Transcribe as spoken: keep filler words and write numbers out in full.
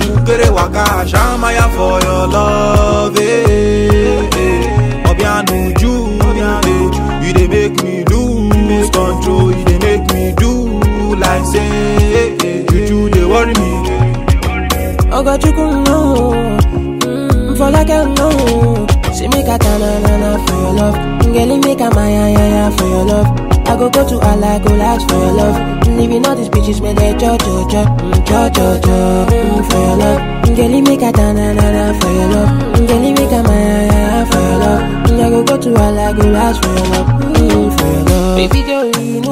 Mukere waka, shamaya for your love, eh, eh. Obianuju, eh. You dey make me lose control, you dey make me do like say, eh, eh. Juju dey worry me. I got you come no, mm, for like I know. She make a ta-na-na-na for your love. Girl, make a maya-ya-ya for your love. I go go to Allah, go ask for your love. Living all these bitches, man, they cho-cho-cho, cho-cho-cho, mm, for your love. Girl, make a ta-na-na-na for your love. Girl, make a maya-ya-ya for your love. I go go to Allah, go ask for your love, mm, for your love. Baby girl, you know